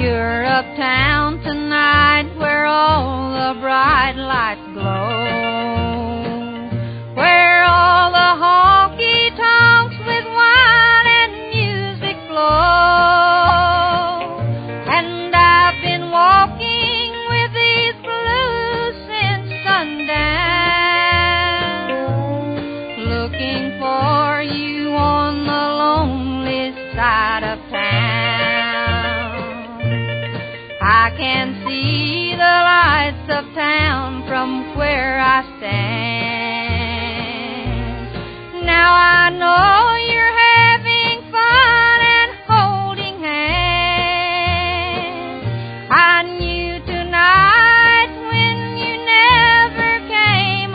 You're uptown tonight where all the bright lights glow, where all the honky-tonks with wine and music flow. And I've been walking with these blues since sundown, looking for you on the lonely side of town. I can see the lights of town from where I stand. Now I know you're having fun and holding hands. I knew tonight when you never came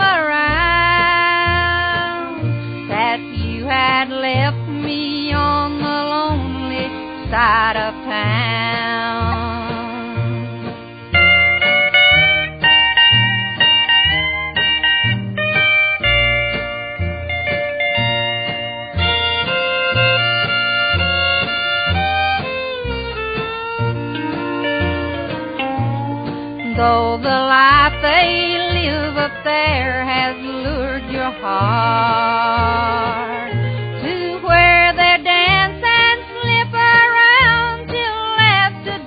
around that you had left me on the lonely side of town. Though the life they live up there has lured your heart to where they dance and slip around till after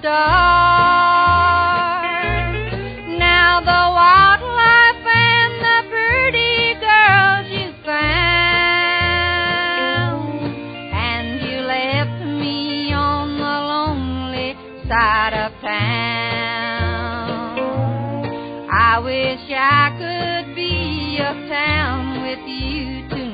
dark. Now the wildlife and the pretty girls you found, and you left me on the lonely side of town. I wish I could be uptown with you tonight.